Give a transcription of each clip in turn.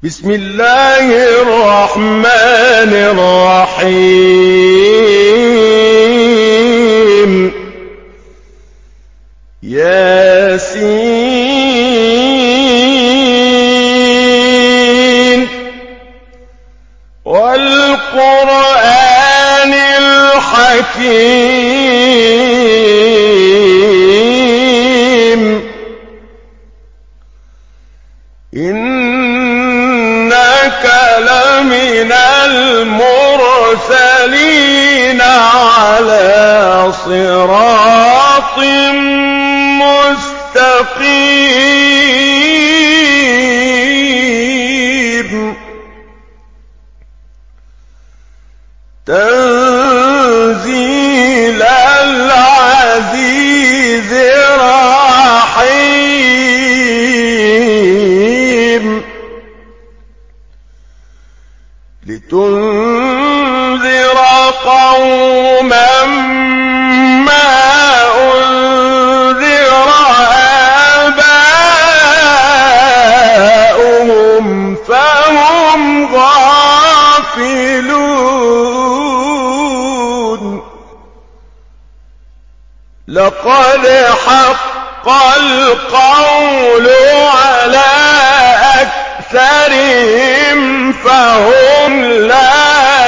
بسم الله الرحمن الرحيم ياسين والقرآن الحكيم إنك لمن المرسلين على صراط مستقيم تنزيل العزيز الرحيم لتنذر قوما ما أنذر آباؤهم فهم غافلون لقد حق القول على أكثرهم فهم لا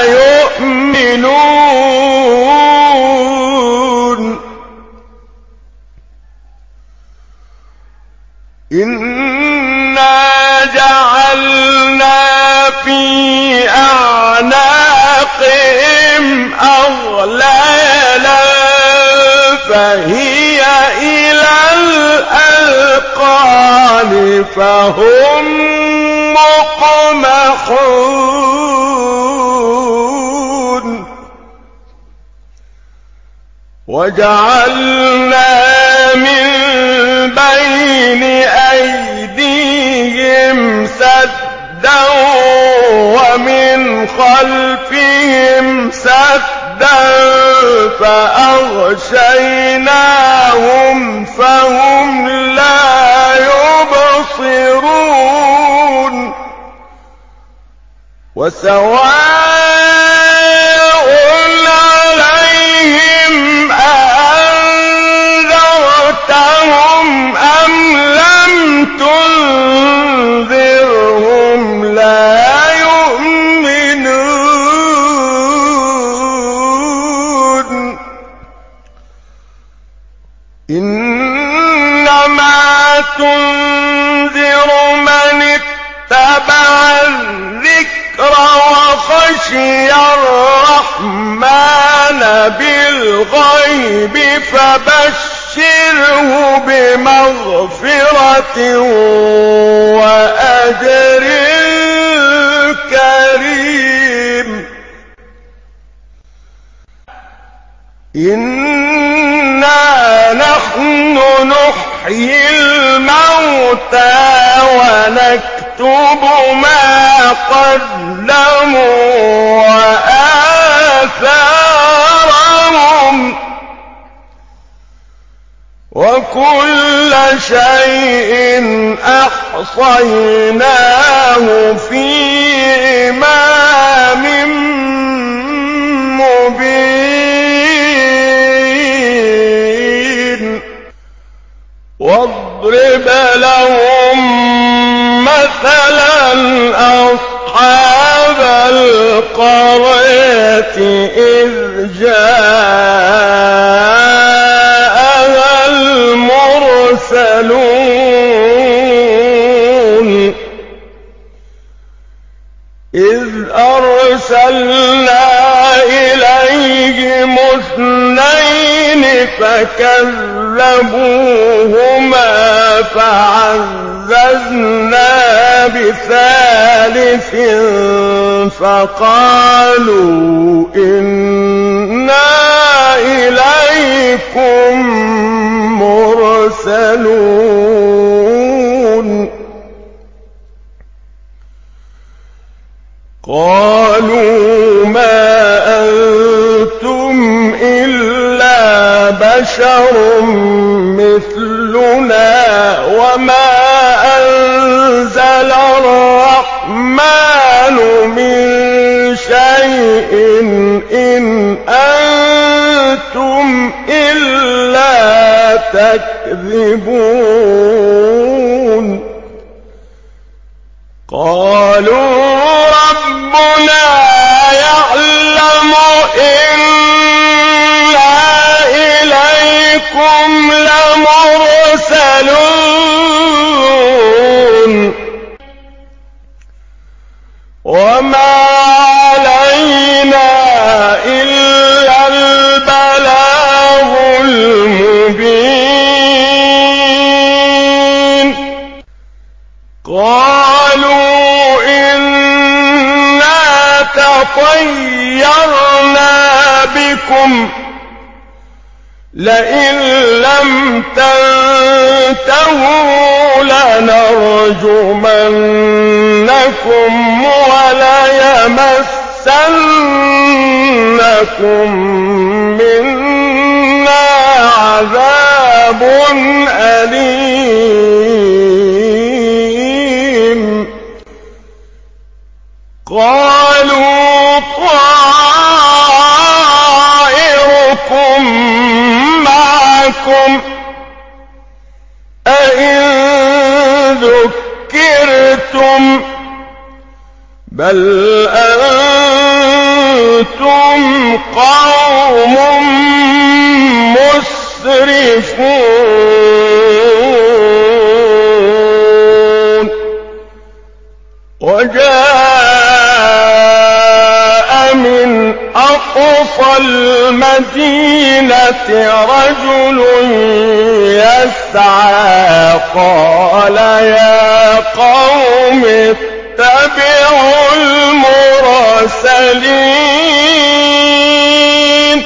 يؤمنون إنا جعلنا في أعناقهم أغلالا فهي إلى الأذقان فهم مقمحون وجعلنا من بين أيديهم سدا ومن خلفهم سدا فأغشيناهم فهم لا يبصرون وسواء عليهم أأنذرتهم أم لم تنذرهم لا يؤمنون إنما تنذر من اتبع الذكر وخشي الرحمن بالغيب فبشره بمغفرة وأجر كريم إنا نحن نحيي الموتى ونكتب ما قدموا وآثارهم وكل شيء أحصيناه في إمام مبين واضرب لهم مثلا أصحاب القرية إذ جاءها المرسلون إذ أرسلنا إليهم اثنين فكذبوهما فعززنا بثالث فقالوا إنا إليكم مرسلون قالوا ما أنتم إلا بشر مثلنا وما أنزل الرحمن الرحمن من شيء إن أنتم إلا تكذبون قالوا ربنا يعلم إنا إليكم لمرسلون وما علينا إلا البلاغ المبين قالوا إنا تطيرنا بكم لئن لم تنتهوا لنرجمنكم وليمسنكم منا عذاب أليم قالوا طائركم معكم أئن ذكرتم بل أنتم قوم مسرفون وجاء من أقصى المدينة رجل يسعى قال يا قوم اتبعوا المرسلين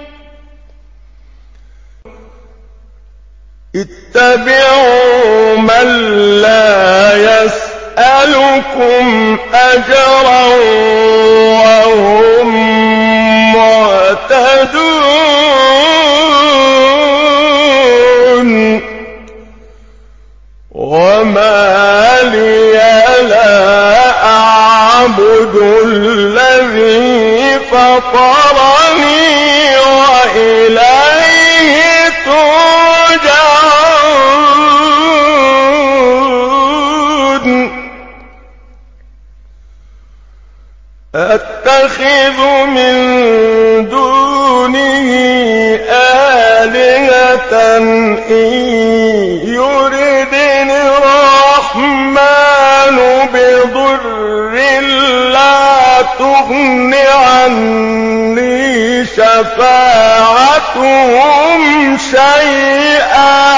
اتبعوا من لا يسألكم أجرا وهم مهتدون وما لي لا أعبد الذي فطرني وإليه ترجعون أتخذ من دونه آلهة إن يردني الرحمن بضر لا تغن عني شفاعتهم شيئا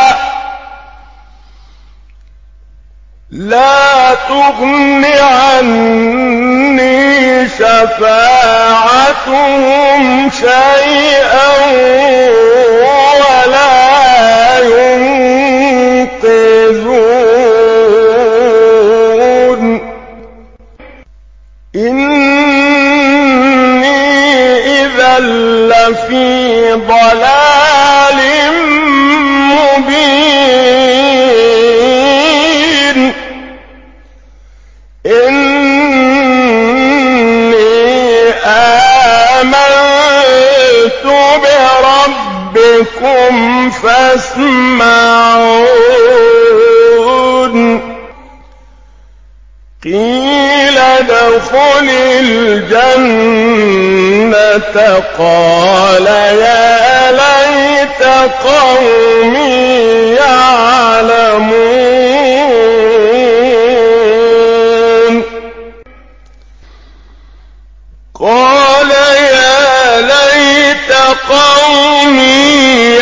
لا تغن عني شفاعتهم شيئا ولا ينقذون إني إذا لفي ضلال مبين إني آمنت بربكم فاسمعون قيل ادخل الجنة قال يا ليت قومي يعلمون قال يا ليت قومي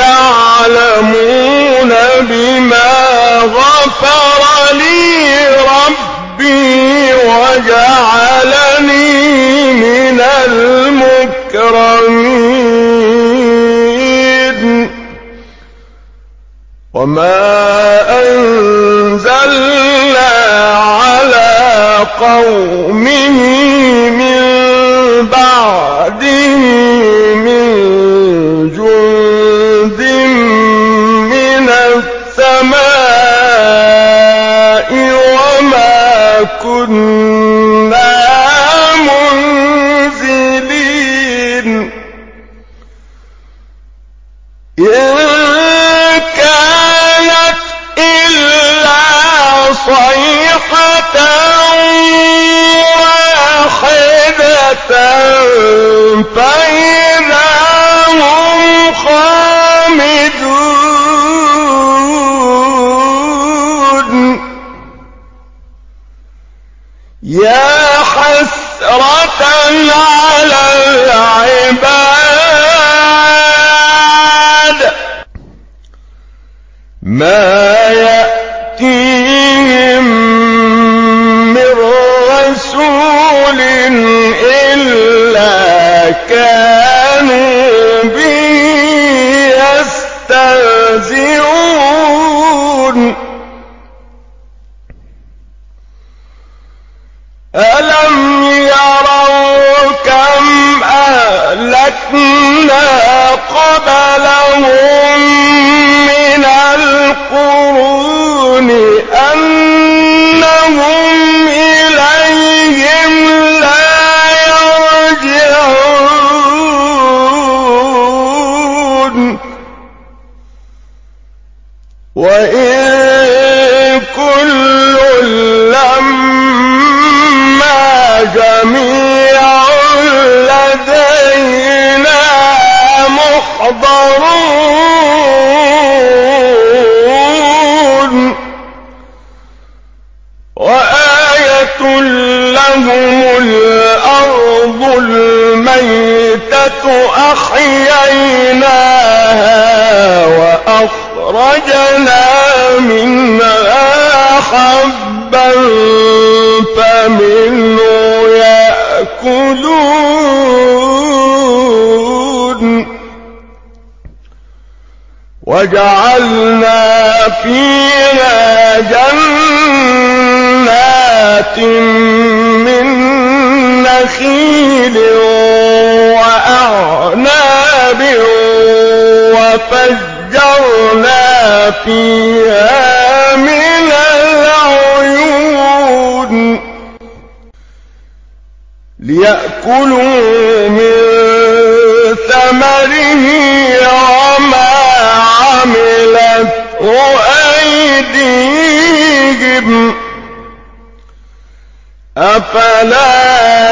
يعلمون بما غفر لي ربي وجعلني من المكرمين وما أنزلنا على قومه من بعده من جند من السماء وما كنا فإذا هم خامدون يا حسرة على العباد ما يأتيهم من رسول إلا كانوا به يستهزئون ألم يروا كم أهلكنا قبلهم من القرون أنهم إليهم لا يرجعون وإن كل لما جميع لدينا محضرون وآية لهم الأرض الميتة أحييناها وأخرجنا منها حبا فمنه يأكلون وجعلنا فيها جنات من نخيل وأعناب وفجرنا فيها من العيون ليأكلوا من ثمره وما عملته أيديهم أفلا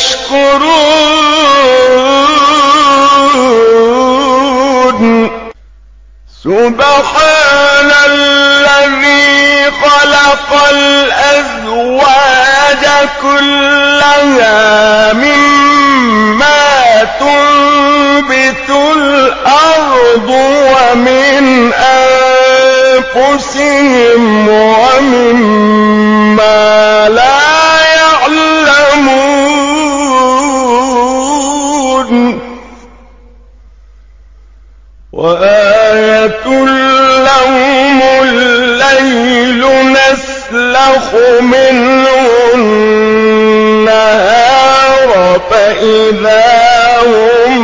يشكرون سبحان الذي خلق الأزواج كلها مما تنبت الأرض ومن أنفسهم ومما لا يعلمون وآية لهم الليل نسلخ منه النهار فإذا هم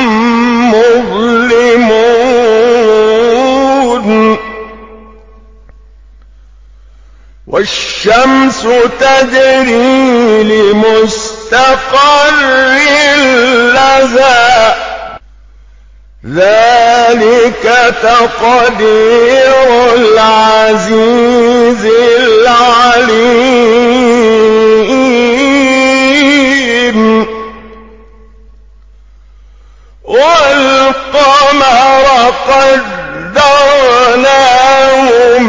مظلمون والشمس تجري لمستقر لها ذلك تقدير العزيز العليم والقمر قدرناه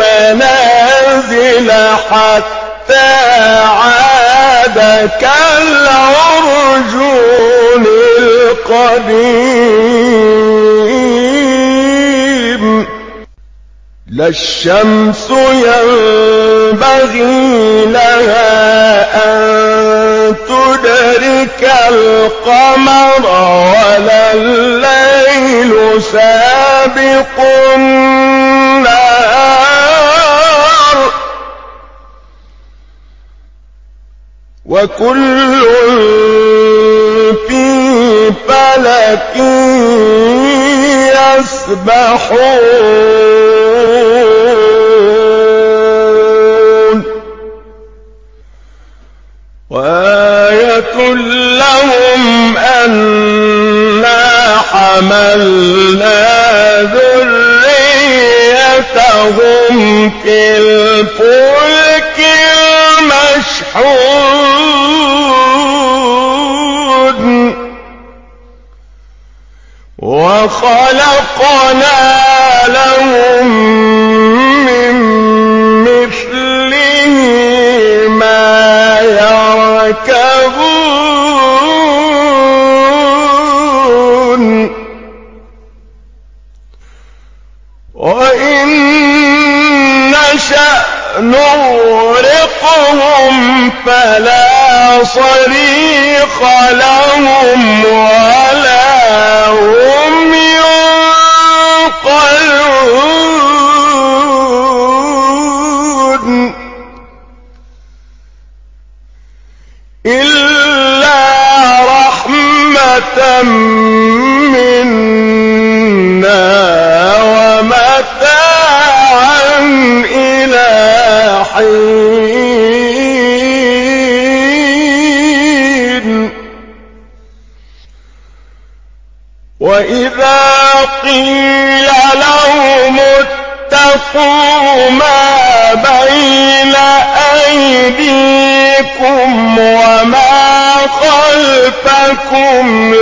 منازل حتى عاد كالعرجون القديم لا الشمس ينبغي لها أن تدرك القمر ولا الليل سابق النهار وكل في فلك يسبحون وآية لهم أنا حملنا ذريتهم في الفلك المشحون وخلقنا لهم من مثله ما يركبون وإن نشأ نغرقهم فلا صريخ لهم ولا هم ينقذون إلا رحمة منا ومتاعا إلى حين وإذا قيل لهم اتقوا ما بين أيديكم وما خلفكم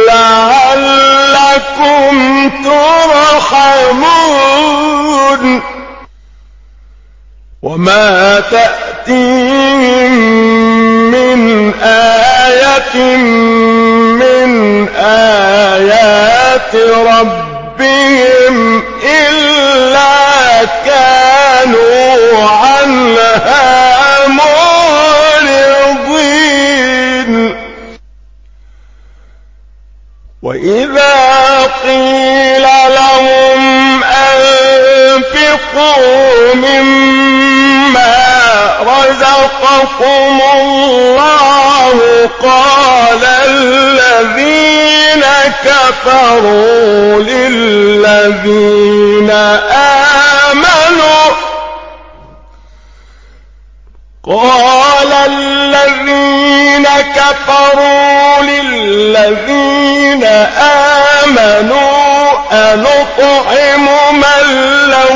لعلكم ترحمون وما تأتيهم من آية من آيات ربهم إلا كانوا عنها معرضين وإذا قيل لهم أنفقوا مما رزقكم الله قال الذين كفروا للذين آمنوا أنطعم من لو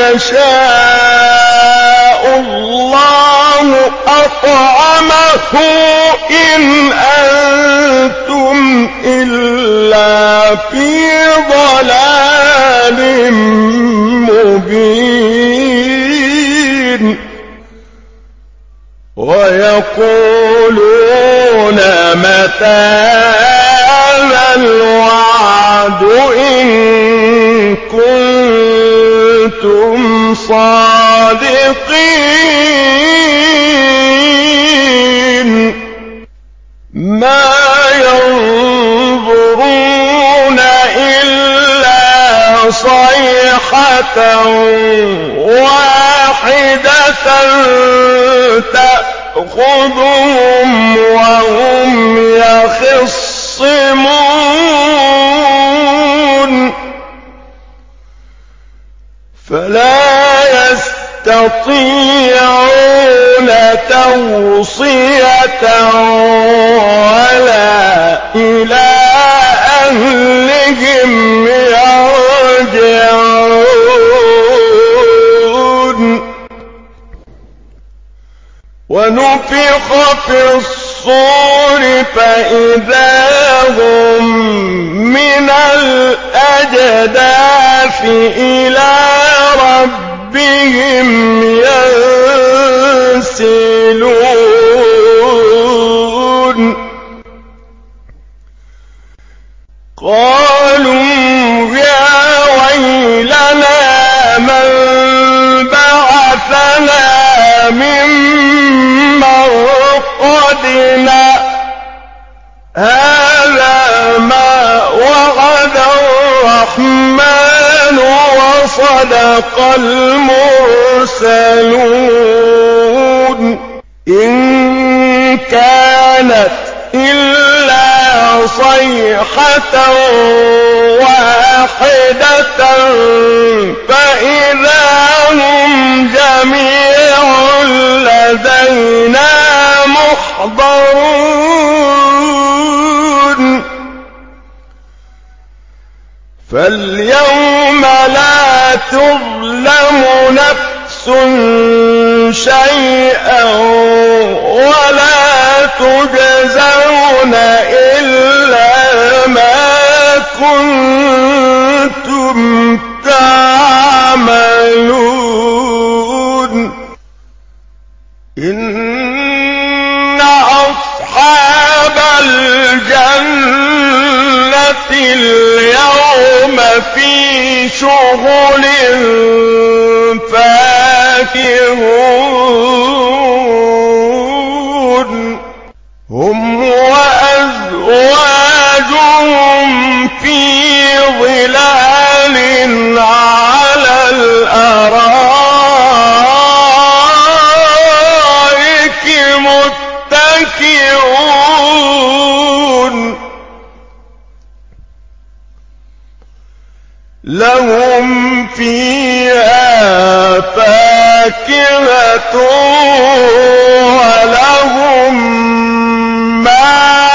يشاء الله أطعمه إن أنتم إلا في ضلال مبين ويقولون متى هذا الوعد إن كنتم صادقين ما ينظرون إلا صيحة واحدة تأخذهم وهم يخصمون فلا يستطيعون توصية ولا إلى أهلهم يرجعون ونفخ في الصور فإذا هم من الأجداث إلى ربهم ينسلون قالوا يا ويلنا من بعثنا من مرقدنا هذا ما وعد الرحمن وصدق المرسلون إن كانت إلا صيحة واحدة فإذا هم جميع لدينا محضرون فاليوم لا تظلم نفس شيئا ولا تجزون إلا ما كنتم الجنة اليوم في شغل فاكهون هم وأزواجهم في ظلال على الأرائك متكئون لهم فيها فاكهة ولهم ما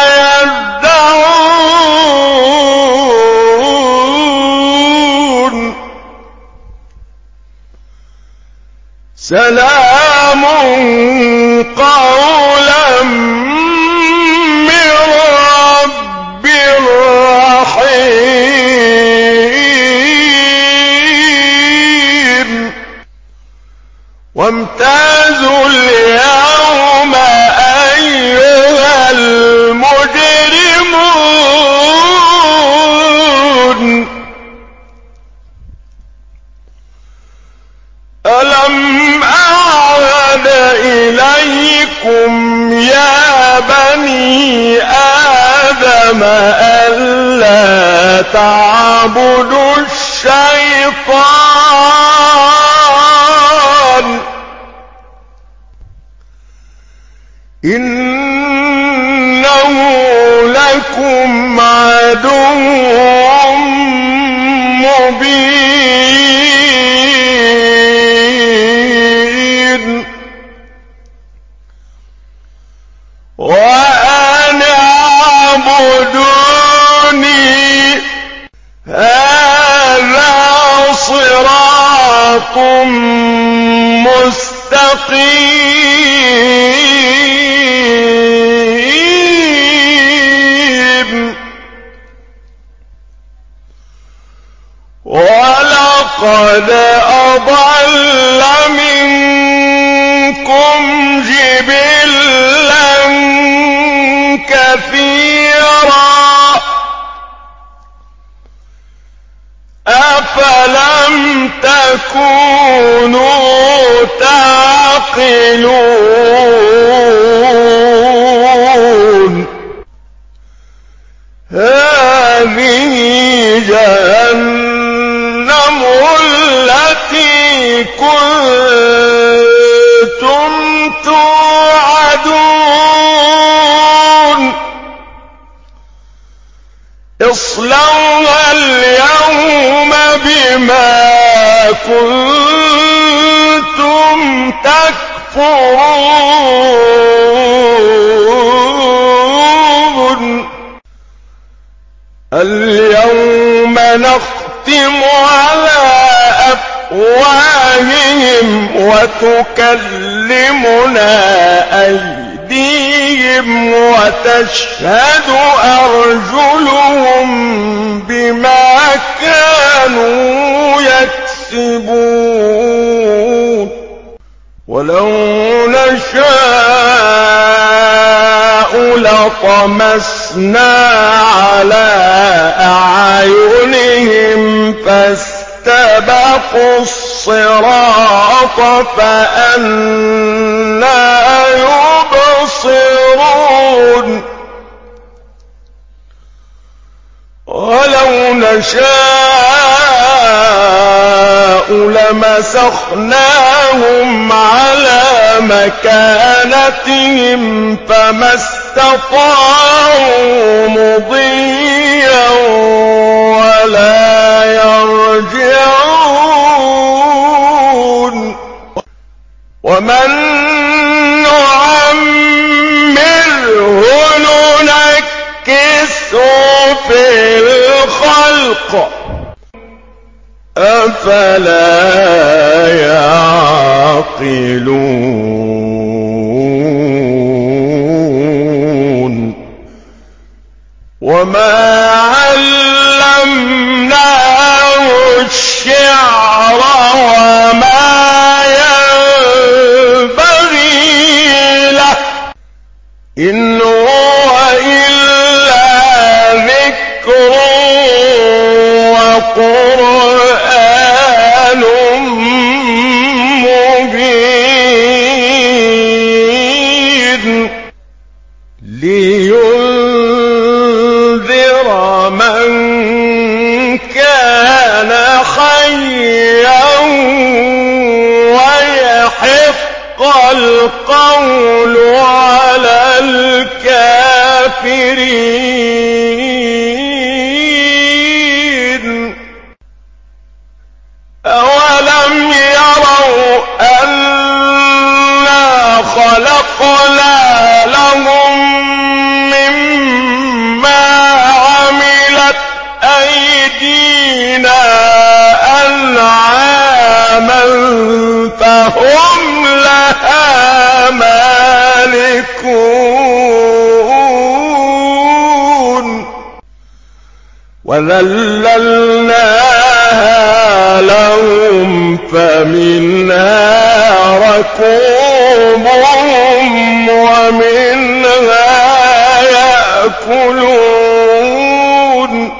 يدعون سلام قولا من رب رحيم وامتازوا اليوم أيها المجرمون ألم أعهد إليكم يا بني آدم ألا تعبدوا الشيطان إنه لكم عدو مبين وأن اعبدوني هذا صراط مستقيم ولقد أضل منكم جبلا كثيرا أفلم تكونوا تعقلون هذه جهنم التي كنتم توعدون اصلوها اليوم بما كنتم تكفرون اليوم نختم على أفواههم وتكلمنا أيديهم وتشهد أرجلهم بما كانوا يكسبون ولو نشاء لطمسنا على أعينهم فاستبقوا الصراط فأنى يبصرون ولو نشاء لمسخناهم على مكانتهم فما استطاعوا مضيا ولا يرجعون ومن نعمره ننكسه في الخلق أفلا يعقلون وما علمناه الشعر وما ينبغي له إن هو إلا لينذر من كان حيا ويحق القول على الكافرين. أولم يروا أنا خلقنا لهم مما عملت أيدينا أنعاما فهم لها مالكون وذللناها لهم فمنها ركوبهم ومنها يأكلون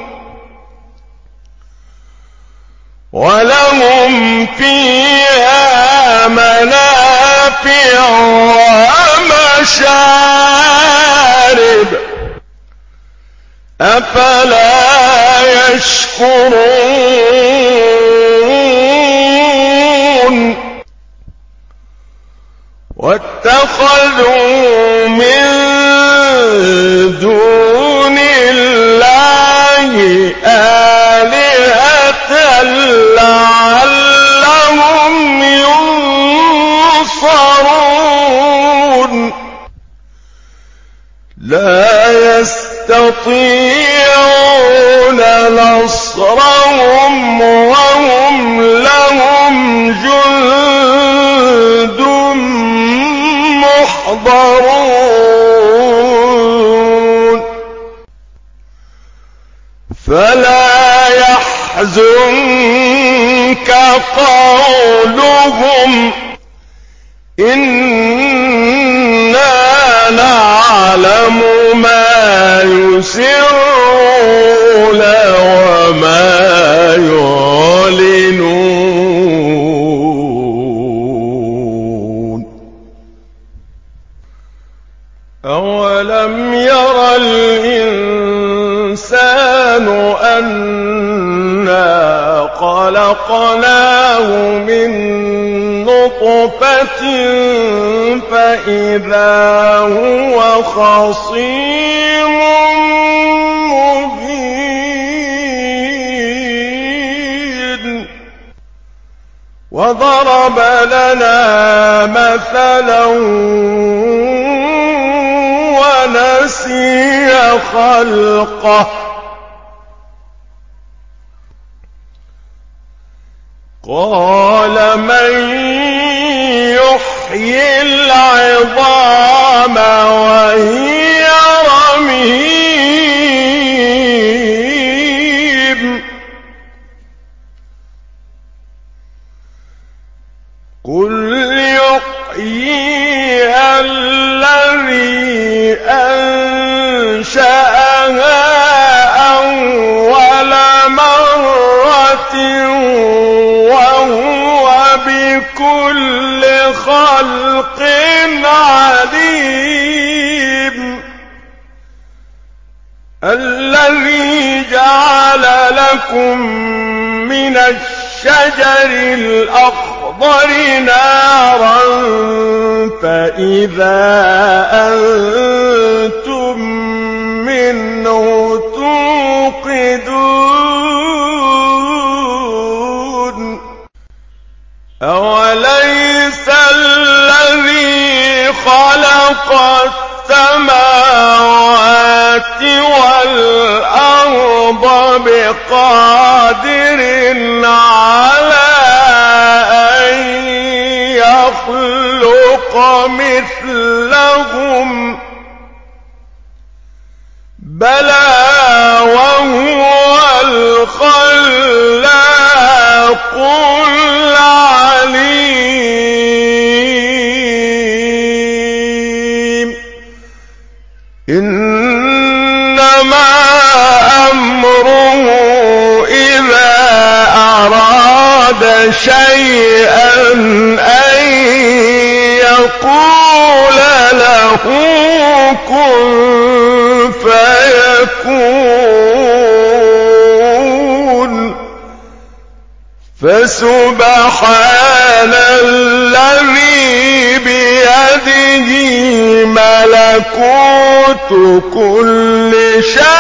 ولهم فيها منافع ومشارب أفلا يشكرون واتخذوا من دون الله آلهة لعلهم ينصرون لا يستطيعون نصرهم وهم لهم جند محضرون فلا يحزنك قولهم إنا نعلم ما يسرون وما يعلنون أولم ير الإنسان أنا خلقناه من نطفة فإذا هو خصيم مبين وضرب لنا مثلا ونسي خلقه قال من يحيي العظام وهي رميم قل يحييها الذي أنشأها أول مرة وهو بكل خلق عليم الذي جعل لكم من الشجر الأخضر نارا فإذا أنتم منه توقدون أوليس الذي خلق السماوات والأرض بقادر على أن يخلق مثلهم بلى وهو الخلاق العليم إنما أمره إذا أراد شيئا أن يقول له كن فسبحان الذي بيده ملكوت كل شيء